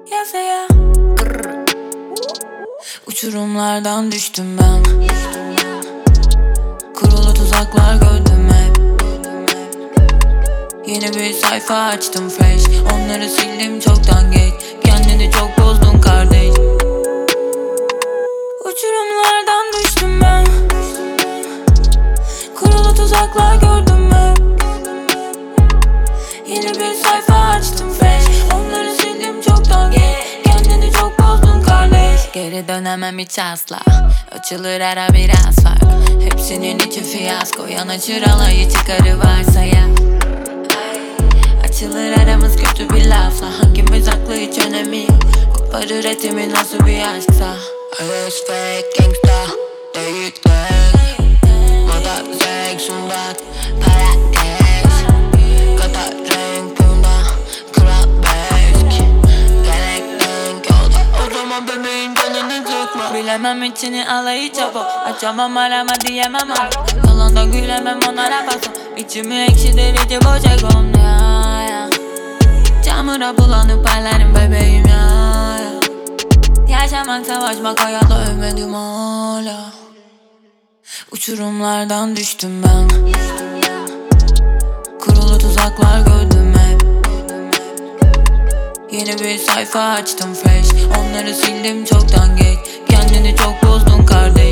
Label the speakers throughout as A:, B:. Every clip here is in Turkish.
A: Yasaya uçurumlardan düştüm ben. Kurulu tuzaklar gördüm hep. Yeni bir sayfa açtım fresh. Onları sildim çoktan geç. Kendini çok bozdun kardeş. Uçurumlardan düştüm ben. Kurulu tuzaklar gördüm hep. Yeni bir sayfa açtım fresh. Onları sildim çoktan geç. Kendini çok bozdun kardeş. Geri dönemem hiç asla. Açılır ara biraz fark. Hepsinin içi fiyasko. Yanaşır alayı çıkarı varsa ya. Açılır aramız kötü bir lafla. Hangimiz haklı hiç önemi yok. Koparır etimi nasıl bir aşksa.
B: Öyle fake gangsta değiller. Moda zevk sundak para geç. Kadar renk bunda kral besk. Gerek renk yolda. O zaman bebeğin canını sıkma.
A: Bilemem içini alayı çabuk. Açamam arama diyemem abi. Yalandan gülemem onlara basın. İçimi ekşidir içi boşa gom ya. Çamura bulanıp parlarım bebeğim ya. Yaşamak savaşmak hayatta ölmedim hala. Uçurumlardan düştüm ben. Kurulu tuzaklar gördüm hep. Yeni bir sayfa açtım fresh. Onları sildim çoktan geç. Kendini çok bozdun kardeş.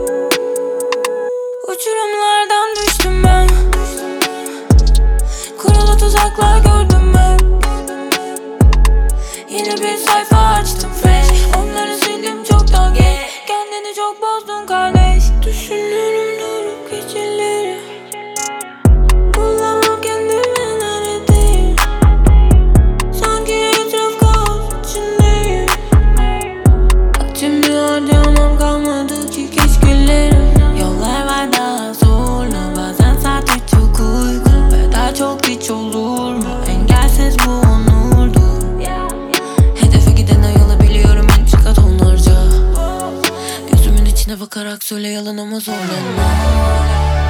A: Uçurumlardan düştüm ben. Kurulu tuzaklar gördüm hep. Yeni bir sayfa açtım fresh. Onları sildim çoktan geç. Kendini çok bozdun kardeş. Düşünürüm durup geceleri. Bulamam kendimi neredeyim. Sanki etraf kaos içindeyim. Vaktimi harcamam kalmadı ki keşkelerim. Yollar var daha zorlu. Bazen saat çok uygun. Ve daha çok hiç olur mu? Engelsiz bu onurdu. Hedefe giden ayolu biliyorum en çıkat onlarca. Gözümün içine bakarak söyle yalan ama zorlanma.